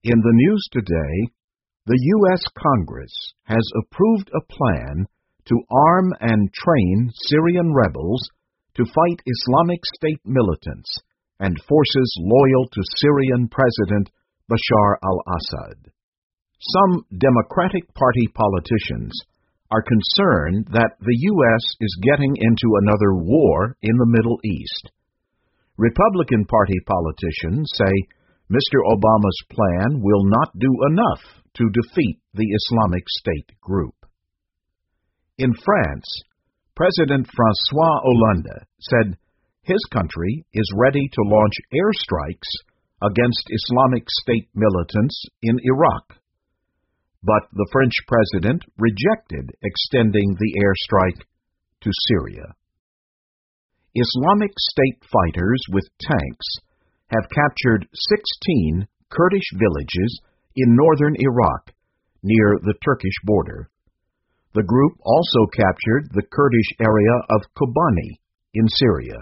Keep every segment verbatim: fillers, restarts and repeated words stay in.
In the news today, the U S Congress has approved a plan to arm and train Syrian rebels to fight Islamic State militants and forces loyal to Syrian President Bashar al-Assad. Some Democratic Party politicians are concerned that the U S is getting into another war in the Middle East. Republican Party politicians say Mister Obama's plan will not do enough to defeat the Islamic State group. In France, President François Hollande said his country is ready to launch airstrikes against Islamic State militants in Iraq. But the French president rejected extending the airstrike to Syria. Islamic State fighters with tanks have captured sixteen Kurdish villages in northern Iraq, near the Turkish border. The group also captured the Kurdish area of Kobani in Syria.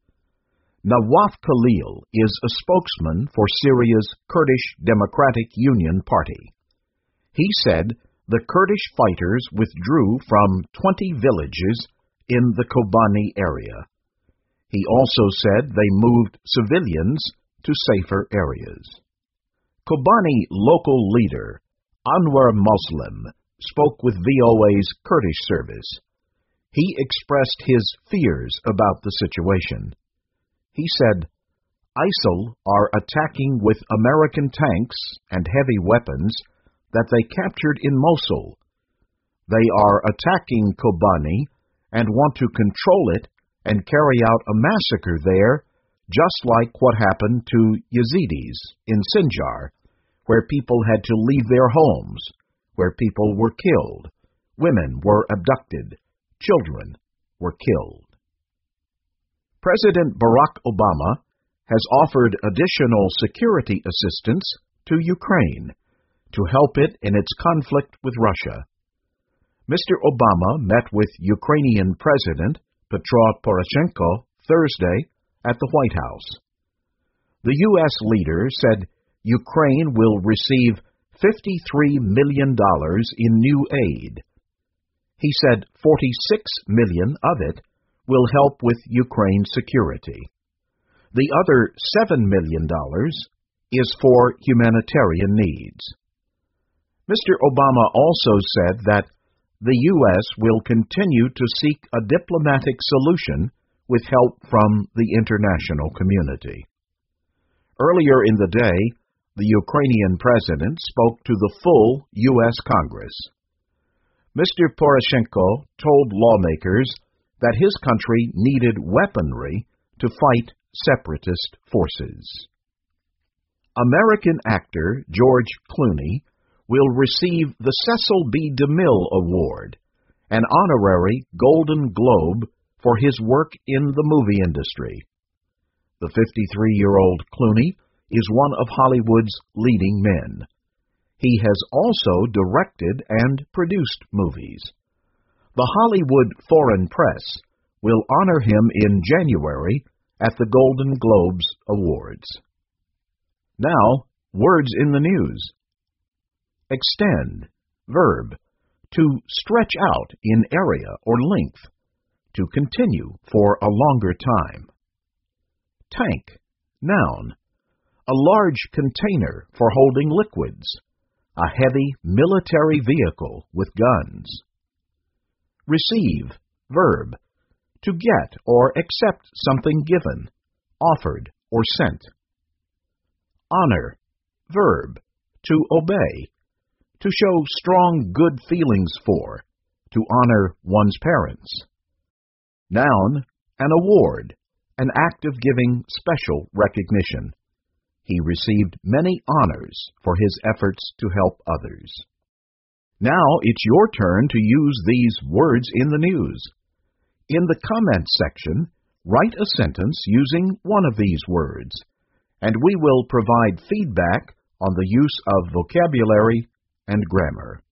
Nawaf Khalil is a spokesman for Syria's Kurdish Democratic Union Party. He said the Kurdish fighters withdrew from twenty villages in the Kobani area. He also said they moved civilians to safer areas. Kobani local leader Anwar Muslim spoke with V O A's Kurdish service. He expressed his fears about the situation. He said, ISIL are attacking with American tanks and heavy weapons that they captured in Mosul. They are attacking Kobani and want to control it and carry out a massacre there, just like what happened to Yazidis in Sinjar, where people had to leave their homes, where people were killed, women were abducted, children were killed. President Barack Obama has offered additional security assistance to Ukraine to help it in its conflict with Russia. Mister Obama met with Ukrainian President Petro Poroshenko Thursday at the White House. The U S leader said Ukraine will receive fifty-three million dollars in new aid. He said forty-six million dollars of it will help with Ukraine's security. The other seven million dollars is for humanitarian needs. Mister Obama also said that the U S will continue to seek a diplomatic solution with help from the international community. Earlier in the day, the Ukrainian president spoke to the full U S Congress. Mister Poroshenko told lawmakers that his country needed weaponry to fight separatist forces. American actor George Clooney will receive the Cecil B. DeMille Award, an honorary Golden Globe for his work in the movie industry. The fifty-three-year-old Clooney is one of Hollywood's leading men. He has also directed and produced movies. The Hollywood Foreign Press will honor him in January at the Golden Globes Awards. Now, words in the news. Extend, verb, to stretch out in area or length, to continue for a longer time. Tank, noun, a large container for holding liquids, a heavy military vehicle with guns. Receive, verb, to get or accept something given, offered or sent. Honor, verb, to obey, to show strong good feelings for, to honor one's parents. Noun, an award, an act of giving special recognition. He received many honors for his efforts to help others. Now it's your turn to use these words in the news. In the comments section, write a sentence using one of these words, and we will provide feedback on the use of vocabulary and grammar.